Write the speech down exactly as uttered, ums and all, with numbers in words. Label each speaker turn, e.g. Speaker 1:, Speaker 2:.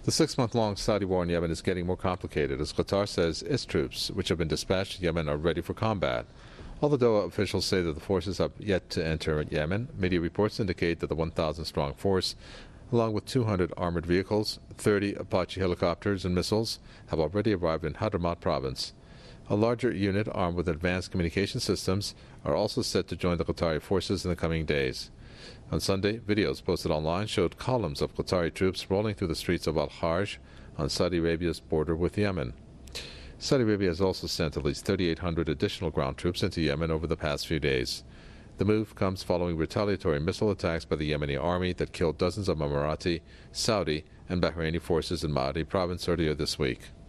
Speaker 1: The six-month-long Saudi war in Yemen is getting more complicated as Qatar says its troops, which have been dispatched to Yemen, are ready for combat. Although Doha officials say that the forces have yet to enter Yemen, media reports indicate that the one thousand strong force, along with two hundred armored vehicles, thirty Apache helicopters and missiles, have already arrived in Hadramaut province. A larger unit armed with advanced communication systems are also set to join the Qatari forces in the coming days. On Sunday, videos posted online showed columns of Qatari troops rolling through the streets of Al-Harj on Saudi Arabia's border with Yemen. Saudi Arabia has also sent at least thirty-eight hundred additional ground troops into Yemen over the past few days. The move comes following retaliatory missile attacks by the Yemeni army that killed dozens of Emirati, Saudi, and Bahraini forces in Ma'ari province earlier this week.